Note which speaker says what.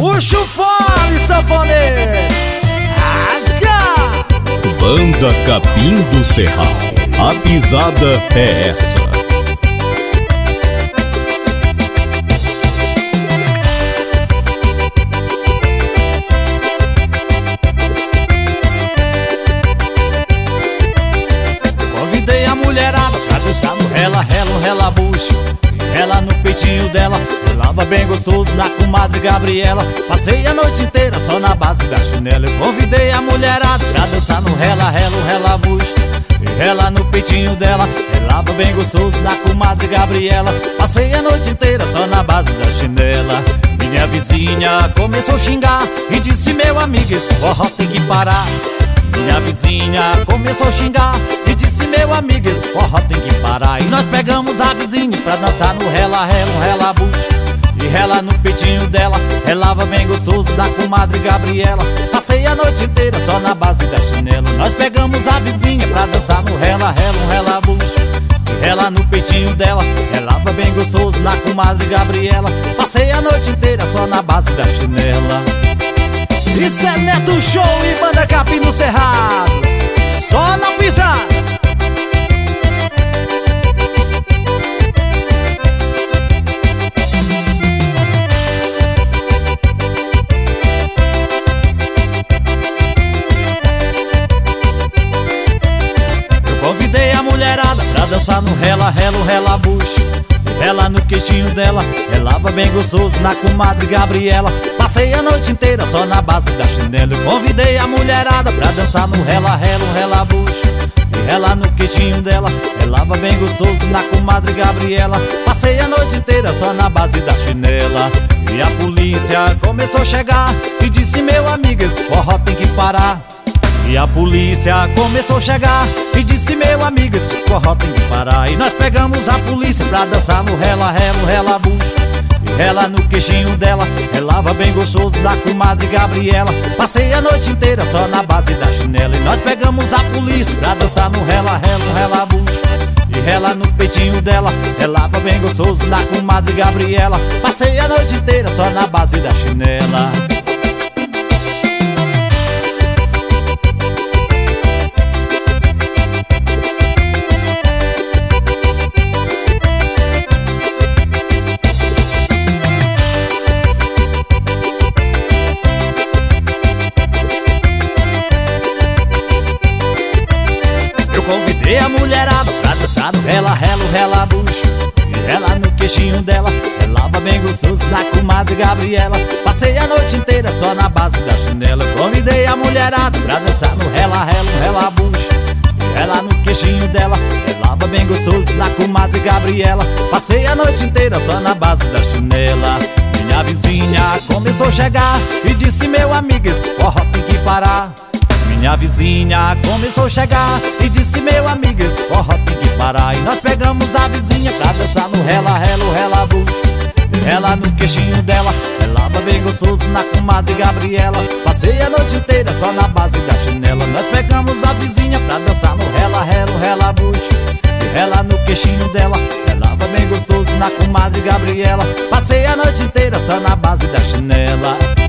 Speaker 1: Puxa o fole, sanfoneiro, rasga!
Speaker 2: Banda Capim do Cerrado, a pisada é essa.
Speaker 1: Convidei a mulherada pra dançar no rela, rela, rela bucho. Ela no peitinho dela, relava bem gostoso na comadre Gabriela. Passei a noite inteira só na base da chinela. Eu convidei a mulherada pra dançar no rela, rela, rela bucho. E ela no peitinho dela, relava bem gostoso na comadre Gabriela. Passei a noite inteira só na base da chinela. Minha vizinha começou a xingar e disse: meu amigo, esse forró tem que parar. Minha vizinha começou a xingar e disse: meu amigo, esse forró tem que parar. E nós pegamos a vizinha pra dançar no rela, rela, rela bucho. E rela no peitinho dela, relava bem gostoso da comadre Gabriela. Passei a noite inteira só na base da chinela. Nós pegamos a vizinha pra dançar no rela, rela, rela bucho. E rela no peitinho dela, relava bem gostoso na comadre Gabriela. Passei a noite inteira só na base da chinela. Isso é Neto Show e Banda Capim do Cerrado, só na pisada. Eu convidei a mulherada pra dançar no rela, relo, rela bucho. Ela no queixinho dela, relava bem gostoso na comadre Gabriela. Passei a noite inteira só na base da chinela. Eu convidei a mulherada pra dançar no rela, relo, rela bucho. E ela no queixinho dela, relava bem gostoso na comadre Gabriela. Passei a noite inteira só na base da chinela. E a polícia começou a chegar e disse: meu amigo, esse forró tem que parar. E a polícia começou a chegar e disse: meu amigo, esse forró tem que parar. E nós pegamos a polícia pra dançar no rela, relo, rela bucho. E ela no queixinho dela, relava bem gostoso da comadre Gabriela. Passei a noite inteira só na base da chinela. E nós pegamos a polícia pra dançar no rela, relo, rela bucho. E rela no peitinho dela, relava bem gostoso da comadre Gabriela. Passei a noite inteira só na base da chinela. Convidei a mulherada pra dançar no rela, relo, rela bucho. E ela no queixinho dela, relava bem gostoso da comadre Gabriela. Passei a noite inteira só na base da chinela. Eu convidei a mulherada pra dançar no rela, relo, rela bucho. E ela no queixinho dela, relava bem gostoso da comadre Gabriela. Passei a noite inteira só na base da chinela. Minha vizinha começou a chegar e disse: meu amigo, esse forró tem que parar. Minha vizinha começou a chegar e disse: meu amigo, esse forró tem que parar. E nós pegamos a vizinha pra dançar no rela, relo, rela bucho. E ela no queixinho dela, relava bem gostoso na comadre Gabriela. Passei a noite inteira só na base da chinela. Nós pegamos a vizinha pra dançar no rela, relo, rela bucho. E ela no queixinho dela, relava bem gostoso na comadre Gabriela. Passei a noite inteira só na base da chinela.